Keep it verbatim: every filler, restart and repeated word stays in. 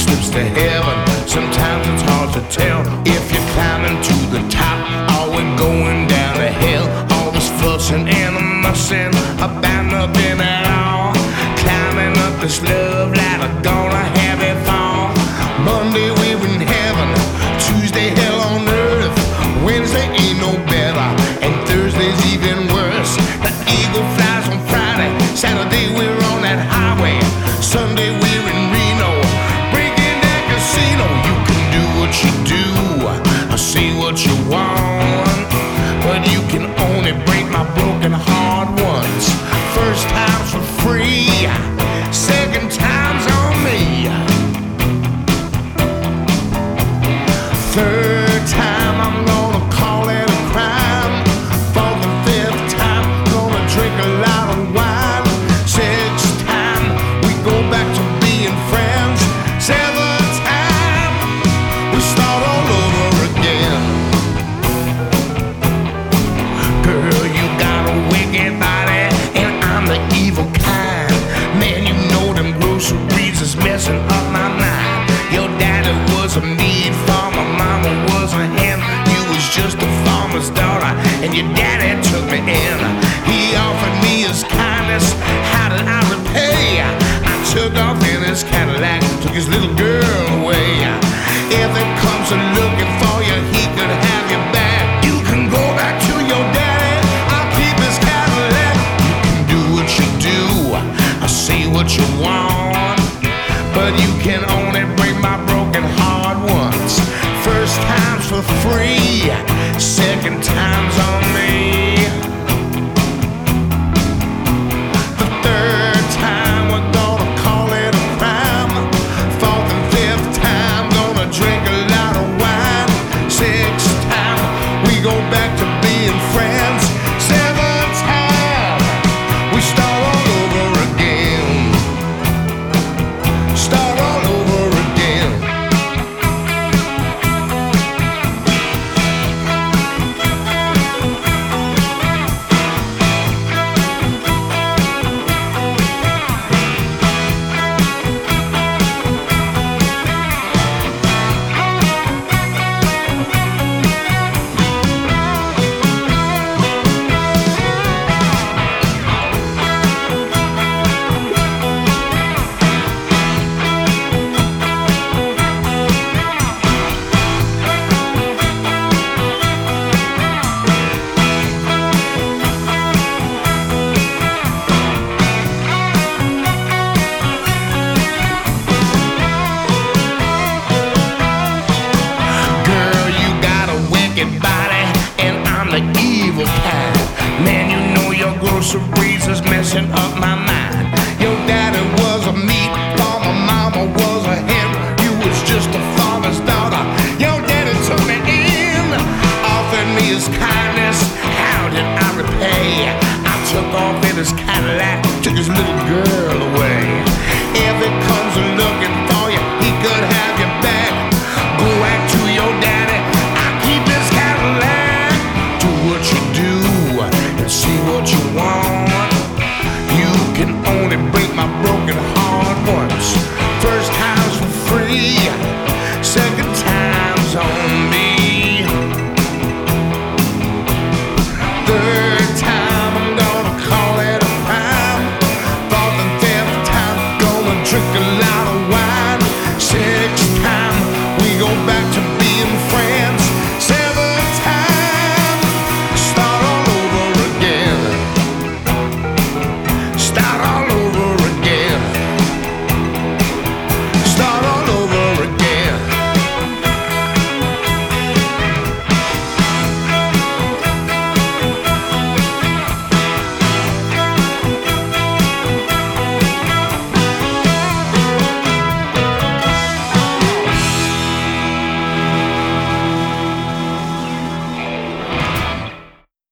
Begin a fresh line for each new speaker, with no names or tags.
slips to heaven. Sometimes it's hard to tell if you're climbing to the top or we're going down to hell. All this fussing and mussing about nothing at all. Climbing up this love ladder, gonna have it fall. Monday we're in heaven, Tuesday hell on earth, Wednesday ain't no better, and Thursday's even worse. The eagle flies on Friday, Saturday we're on that highway, Sunday we're in Reno, breaking that casino. You can do what you do, I say what you want, but you can only break my broken heart once. First time's for free, second time's on me. Third time I'm gonna call it a crime. Fourth and fifth time gonna drink a lot of wine. Sixth time we go back to being friends. Seventh time we start all over again. Girl, you got a wicked body and I'm the evil kind. Man, you know them groceries is messing up my mind. Your daddy was a meat farmer, mama was a hen. You was just a farmer's daughter, and your daddy took me in. He offered me his kindness, how did I repay? I took off in his Cadillac, took his little girl away. If it comes to looking for you, he could have you back. You can go back to your daddy, I'll keep his Cadillac. You can do what you do, I say what you want, but you can only break my broken heart once. First time's for free, second time's on me. The third time we're gonna call it a crime. Fourth and fifth time gonna drink a lot of wine. Sixth time we go back to being friends. Seventh time we start all over again. Start all over again. Body, and I'm the evil kind. Man, you know your groceries is messing up my mind. Your daddy was a meat farmer, mama was a hen. You was just a farmer's daughter. Your daddy took me in, offered me his kindness. How did I repay? I took off in his Cadillac, took his little girl away. If it comes to looking for you, he could have you back. Go back to your daddy, what you do and see what you want. You can only break my broken heart once. First time's for free,